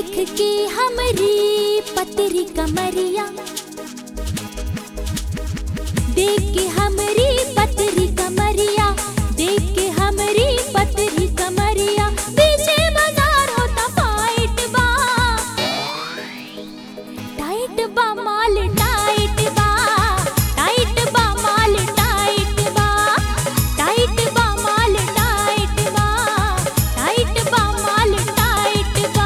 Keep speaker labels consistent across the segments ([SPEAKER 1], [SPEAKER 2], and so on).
[SPEAKER 1] देख के हमरी पतरी कमरिया, देख के हमरी पतरी कमरिया, देख के हमरी पतरी कमरिया, पीछे बाजार होता फाइट बा, टाइट बा माल टाइट बा, टाइट बा माल टाइट बा, टाइट बा माल टाइट बा, टाइट बा माल टाइट बा।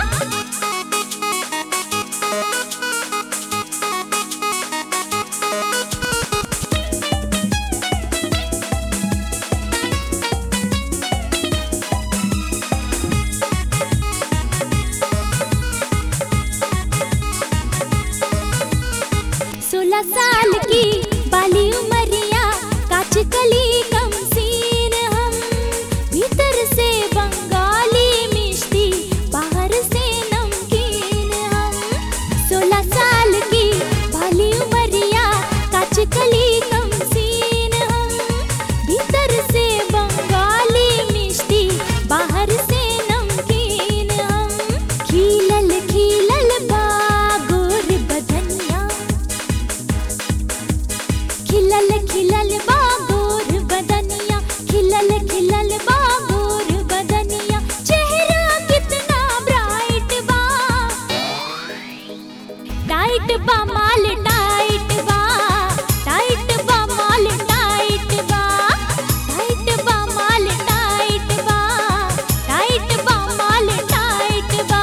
[SPEAKER 1] सोलह साल की बाली उमरिया, काच कली कम सीन हम, भीतर से बंगाली मिष्टी, बाहर से नमकीन हम। 16 साल की बाली उमरिया, काच कली कम सीन हम, भीतर से बंगाली मिष्टी, बाहर से नमकीन हम। खिलल खिलल बा गोर बदनिया, खिलल खिलल बा गोर बदनिया, खिलल खिलल बा गोर बदनिया, चेहरा कितना ब्राइट बा, टाइट बा माल टाइट बा, टाइट बा माल टाइट बा, टाइट बा माल टाइट बा, टाइट बा माल टाइट बा।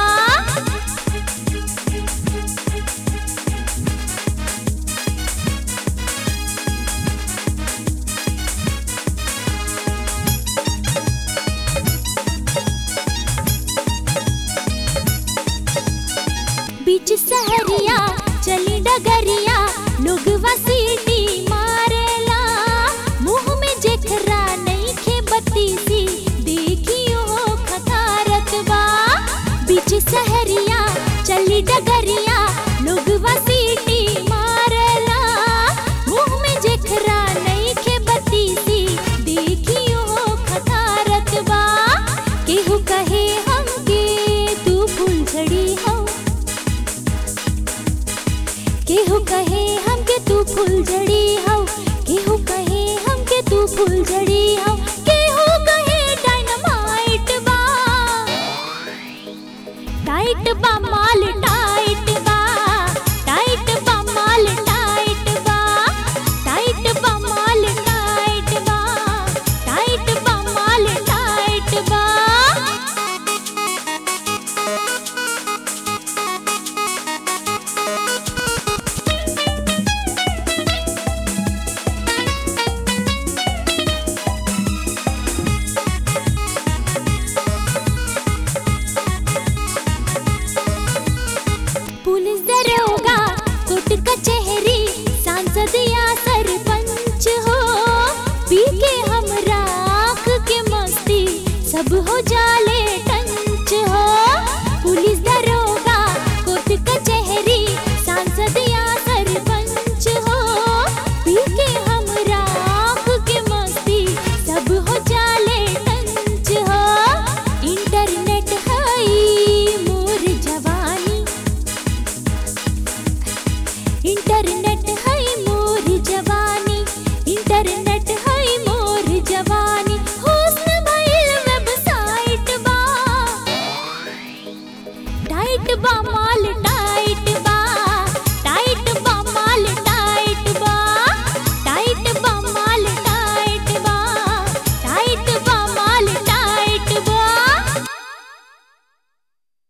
[SPEAKER 1] बीच सहरिया चली डगरिया, लोग सीटी मारेला, मुंह में जेखरा नहीं खे बत्ती सी, देखियो खतारत बा। बीच सहरिया चली डगरिया, लोग सीटी मारेला, मुंह में जेखरा नहीं खे बत्ती सी, देखियो खतारत बा। केहू कहे हमके तू फूलझड़ी हो, केहू कहे हमके तू फूलझड़ी हो, केहू कहे हमके तू फूलझड़ी हो, केहू कहे डायनामाइट बा, टाइट बा माल टाइट बा, टाइट बा माल टाइट बा, टाइट बा माल टाइट बा, टाइट बा माल टाइट बा। पुलिस दरोगा कोर्ट कचहरी, सांसद या सरपंच हो, पी के हमरा आँख के मस्ती, सब हो जाले टंच हो। पुलिस दरोगा कोर्ट कचहरी, सांसद या सरपंच हो, पी के हमरा आँख के मस्ती, सब हो जाले टंच हो। इंटरनेट है मोर जवानी, इंटरनेट है मोर जवानी, इंटरनेट है मोर जवानी, हुस्न भइल वेबसाइट बा, टाइट बा।